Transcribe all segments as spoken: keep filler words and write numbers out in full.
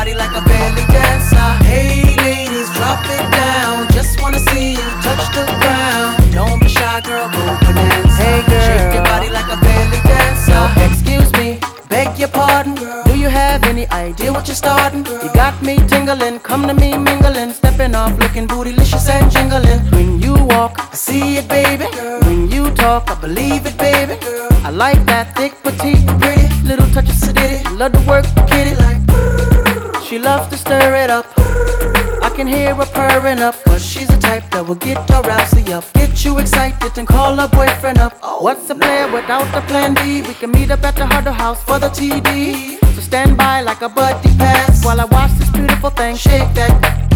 body like a belly dancer. Hey ladies, drop it down. Just wanna see you touch the ground. Don't be shy, girl, go bonanza. Hey girl, shake your body like a belly dancer. Now, excuse me, beg your pardon, girl. Do you have any idea what you're starting? Girl, you got me tingling, come to me mingling, stepping off, looking bootylicious and jingling. When you walk, I see it, baby. Girl, when you talk, I believe it, baby. Girl, I like that thick, petite, pretty, little touch of sedity. Love to work the kitty like. She loves to stir it up. I can hear her purring up, cause she's the type that will get her rousey up, get you excited and call her boyfriend up. What's a player without a plan B? We can meet up at the Huddle House for the T D. So stand by like a buddy pass while I watch this beautiful thing shake that.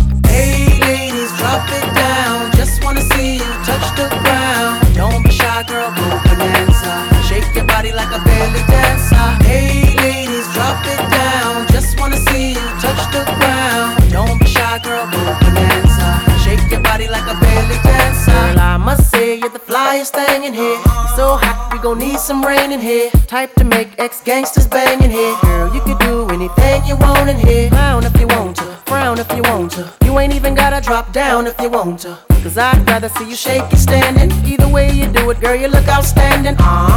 Hey ladies, drop it down. Just wanna see you touch the ground. Don't be shy, girl, go bonanza. Shake your body like a belly dancer. Hey ladies, drop it down. Just wanna see you touch the ground. Don't be shy, girl, go bonanza. Shake your body like a belly dancer. Girl, I must say you're the flyest thing in here. It's so hot, we gon' need some rain in here. Type to make ex-gangsters bang in here. Girl, you can do anything you want in here. Clown if you want to, frown if you want to. You ain't even gotta drop down if you want to, cause I'd rather see you shake it standing. Either way you do it, girl, you look outstanding.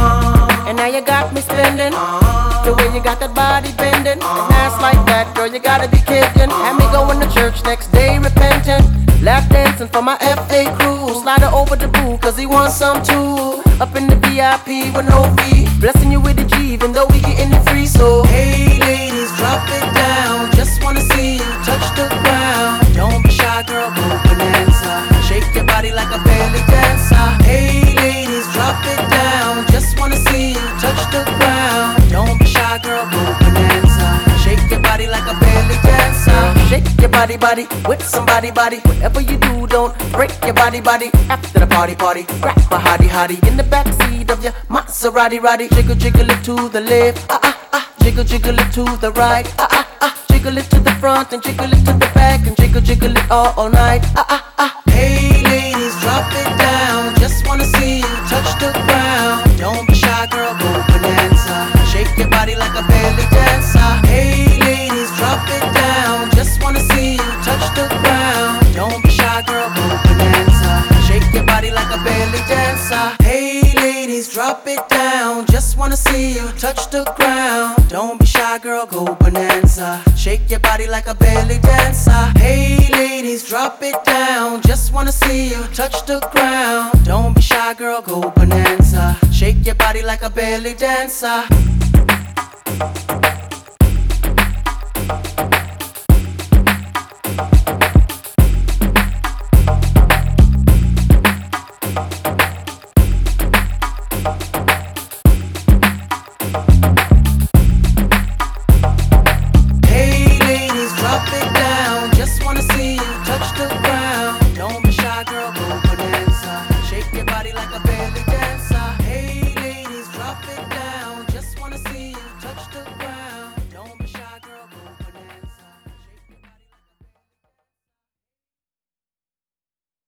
uh, And now you got me spending. uh, The way you got that body bending, uh, and ass like that, girl, you gotta be kidding. Had me going to church next day repentant, lap dancing for my F A crew. Slide her over the boo, cause he wants some too. Up in the V I P with no fee, blessing you with a G even though we getting it free. So hey ladies, drop it down. Just wanna see you touch the ground. Don't be shy, girl, go bonanza. Shake your body like a belly dancer. Hey ladies, drop it down. Just wanna see you touch the ground. Don't be shy, girl, go bonanza. Shake your body like a belly dancer. Shake your body, body, with somebody, body. Whatever you do, don't break your body, body. After the party, party, grab a hottie, hottie in the backseat of your Maserati, roddy. Jiggle, jiggle it to the left, ah ah ah. Jiggle, jiggle it to the right, ah ah ah. Jiggle it to the front and jiggle it to the back and jiggle, jiggle it all, all night, ah ah ah. Hey ladies, drop it down. Just wanna see you touch the ground. Don't be shy, girl, go bonanza. Shake your body like a belly dancer. Hey ladies, drop it down. Just wanna see you touch the ground. Don't be shy, girl, go bonanza. Shake your body like a belly dancer. Hey ladies, drop it down. Just wanna see you touch the ground. Don't be shy, girl, go bonanza. Shake your body like a belly dancer. Hey ladies, drop it down. Just wanna see you touch the ground. Don't be shy, girl, go bonanza. Shake your body like a belly dancer.